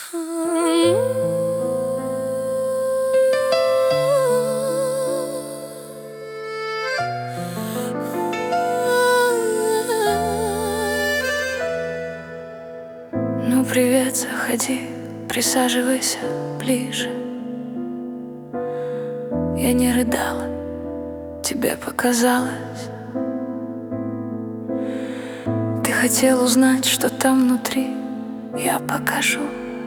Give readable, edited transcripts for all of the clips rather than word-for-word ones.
Ну привет, заходи, присаживайся ближе. Я не рыдала, тебе показалось. Ты хотел узнать, что там внутри, я покажу.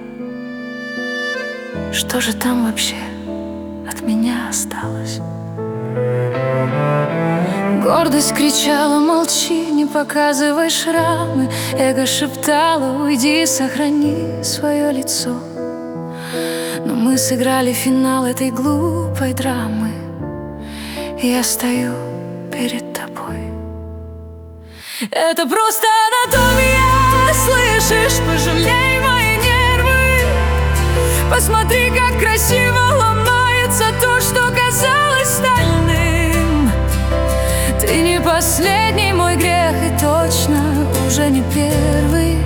Что же там вообще от меня осталось? Гордость кричала: молчи, не показывай шрамы. Эго шептало: уйди, сохрани свое лицо. Но мы сыграли финал этой глупой драмы, и я стою перед тобой. Это просто анатомия, слышишь? Пожалей мои нервы. Посмотри, как красиво ломается то, что казалось стальным. Ты не последний мой грех и точно уже не первый.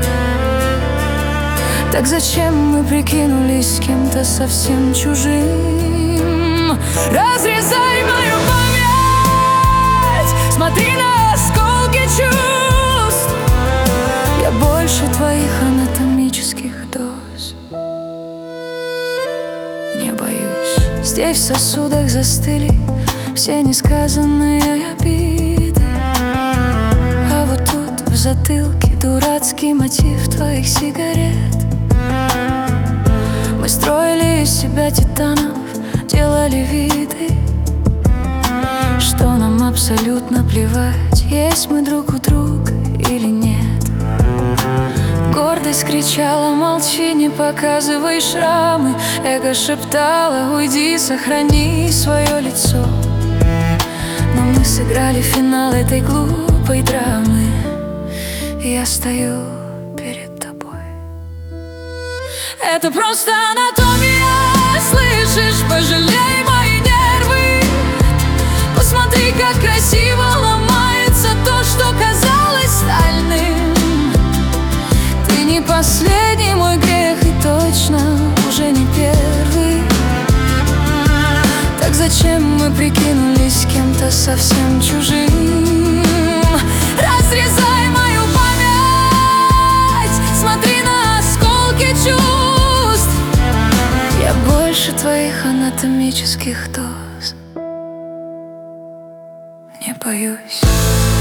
Так зачем мы прикинулись кем-то совсем чужим? Разрезай мою память, смотри на осколки чувств. Я больше твоих анатомических доз не боюсь. Здесь в сосудах застыли все несказанные обиды, а вот тут в затылке дурацкий мотив твоих сигарет. Мы строили из себя титанов, делали виды, что нам абсолютно плевать, есть мы друг у друга или нет. Гордость кричала: молчи, не показывай шрамы. Эго шептало: уйди, сохрани свое лицо. Но мы сыграли финал этой глупой драмы, и я стою перед тобой. Это просто анатомия, слышишь? Пожалей мои нервы. Посмотри, как красиво ломается то, что казалось стальным. Ты не последний мой грех и точно уже не первый. Так зачем мы прикинулись кем-то совсем чужим? Разрезай мою память, смотри на осколки чувств. Я больше твоих анатомических доз не боюсь.